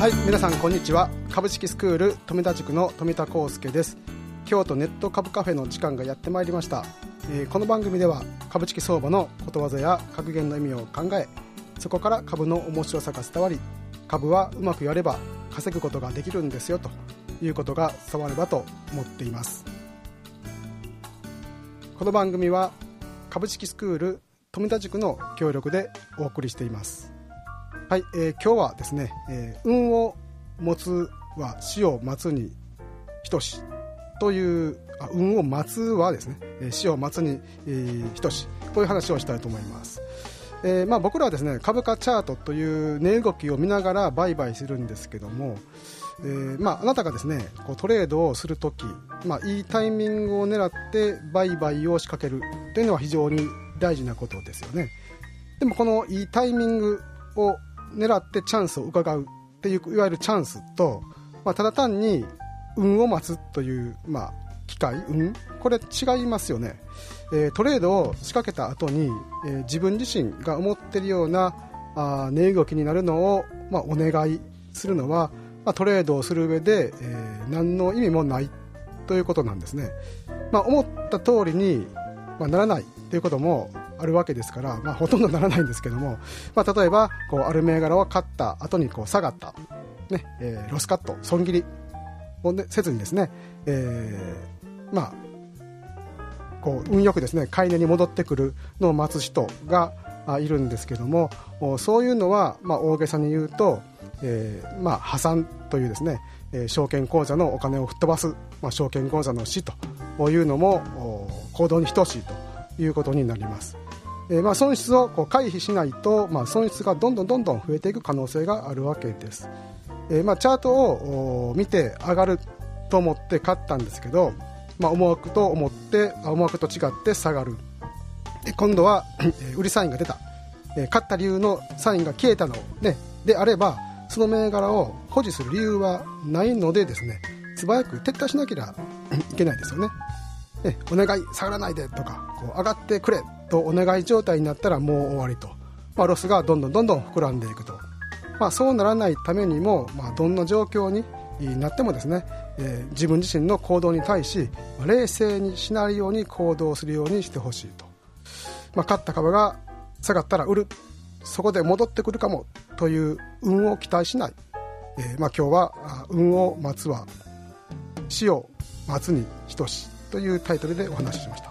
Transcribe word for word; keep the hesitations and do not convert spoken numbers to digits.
はい、皆さんこんにちは。株式スクール富田塾の富田康介です。京都ネット株カフェの時間がやってまいりました。えー、この番組では株式相場のことわざや格言の意味を考え、そこから株の面白さが伝わり、株はうまくやれば稼ぐことができるんですよということが伝わればと思っています。この番組は株式スクール富田塾の協力でお送りしています。はい、えー、今日はですね、えー、運を持つは死を待つに等しというあ運を待つはですね、えー、死を待つに、えー、等しこういう話をしたいと思います。えーまあ、僕らはですね、株価チャートという値動きを見ながら売買するんですけども、えーまあ、あなたがですねこうトレードをするとき、まあ、いいタイミングを狙って売買を仕掛けるというのは非常に大事なことですよね。でもこのいいタイミングを狙ってチャンスを伺うっていういわゆるチャンスと、まあ、ただ単に運を待つという、まあ、機会運これ違いますよね。えー、トレードを仕掛けた後に、えー、自分自身が思っているようなあ値動きになるのを、まあ、お願いするのは、まあ、トレードをする上で、えー、何の意味もないということなんですね。まあ、思った通りに、まあ、ならないということもあるわけですから、まあ、ほとんどならないんですけども、まあ、例えばこうある銘柄を買った後にこう下がった、ねえー、ロスカット損切りを、ね、せずにですね、えー、まあこう運よくですね買い値に戻ってくるのを待つ人がいるんですけども、そういうのは、まあ、大げさに言うと、えーまあ、破産というですね、えー、証券口座のお金を吹っ飛ばす、まあ、証券口座の死というのも行動に等しいということになります。えーまあ、損失をこう回避しないと、まあ、損失がどんどんどんどん増えていく可能性があるわけです。えーまあ、チャートを見て上がると思って買ったんですけど、まあ、思惑と思って思惑と違って下がる。で今度は売りサインが出た、えー、買った理由のサインが消えたの、ね、であればその銘柄を保持する理由はないのでですね、素早く撤退しなければいけないですよね。ね、お願い下がらないでとかこう上がってくれとお願い状態になったらもう終わりと、まあ、ロスがどんどんどんどん膨らんでいくと、まあ、そうならないためにも、まあ、どんな状況になってもですね、えー、自分自身の行動に対し冷静にしないように行動するようにしてほしいと、まあ、買った株が下がったら売る、そこで戻ってくるかもという運を期待しない、えーまあ、今日は運を待つは死を待つに等しいというタイトルでお話ししました。